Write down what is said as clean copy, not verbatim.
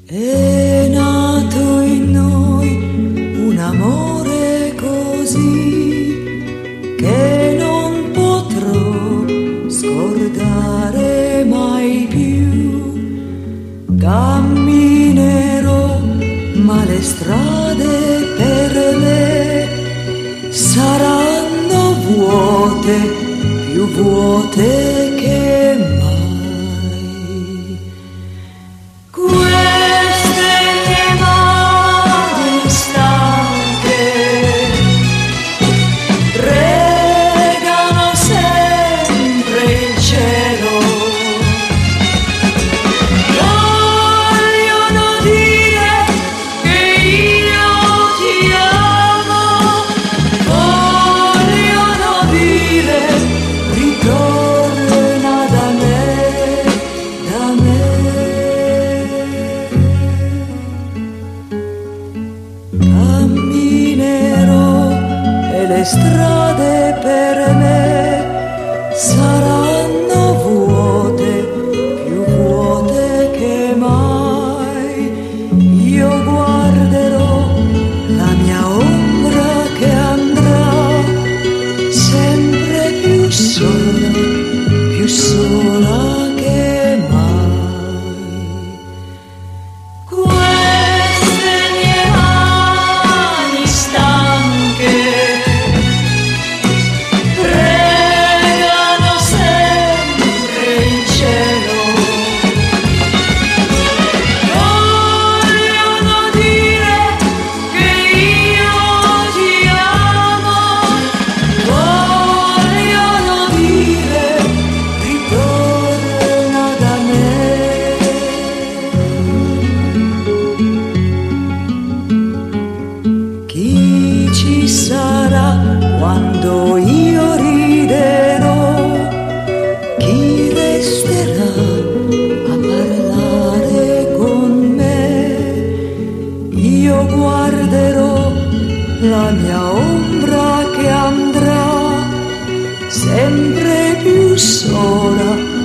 È nato in noi un amore così che non potrò scordare mai più. Camminerò, ma le strade per me saranno vuote, più vuote che mai. Camminerò e le strade per me saranno vuote, più vuote che mai. Io guarderò la mia ombra che andrà sempre più sola che mai. Chi ci sarà quando io riderò? Chi resterà a parlare con me? Io guarderò la mia ombra che andrà sempre più sola